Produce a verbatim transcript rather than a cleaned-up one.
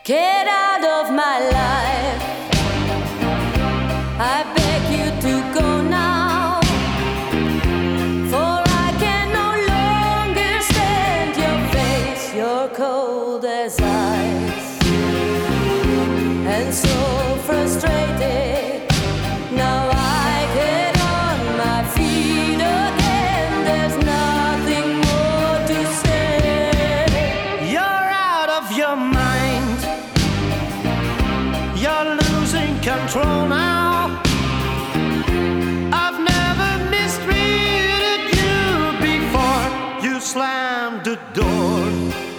Get out of my life. I beg you to go now, for I can no longer stand your face. You're cold as ice, and so frustrated. Now I get on my feet again. There's nothing more to say. You're out of your mind. You're losing control now. I've never mistreated you before. You slammed the door.